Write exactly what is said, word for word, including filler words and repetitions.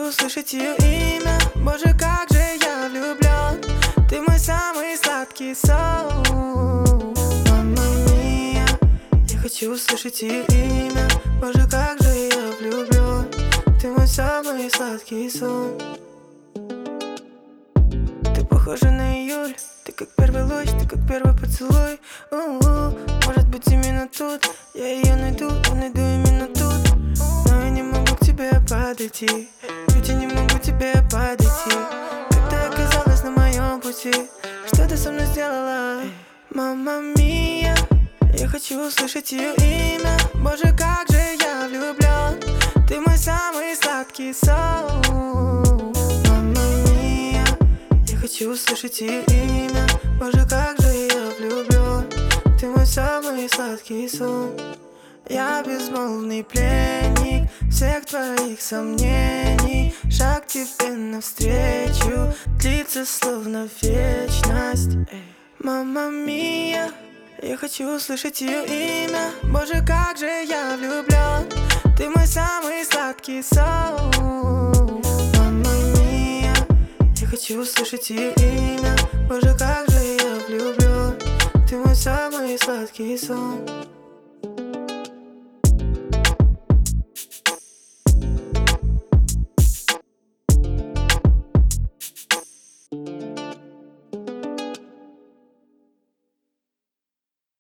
хочу услышать ее имя. Боже, как же я влюблен. Ты мой самый сладкий сон. Мамма мия, я хочу услышать ее имя. Боже, как же я влюблен. Ты мой самый сладкий сон. Ты похожа на июль. Ты как первый луч, ты как первый поцелуй. У-у-у. Может быть именно тут я ее найду, я найду именно тут. Но я не могу к тебе подойти, ведь я не могу к тебе подойти. Как ты оказалась на моем пути, что ты со мной сделала? Мамма мия, я хочу услышать ее имя. Боже, как же я влюблен. Ты мой самый сладкий сон. Мамма мия, я хочу услышать ее имя. Боже, как же я влюблен. Ты мой самый сладкий сон. Я безмолвный пленник всех твоих сомнений. Шаг тебе навстречу длится словно вечность. Мамма мия, я хочу услышать ее имя. Боже, как же я влюблен. Ты мой самый сладкий сон. Мамма мия, я хочу услышать ее имя. Боже, как же я влюблен. Ты мой самый сладкий сон.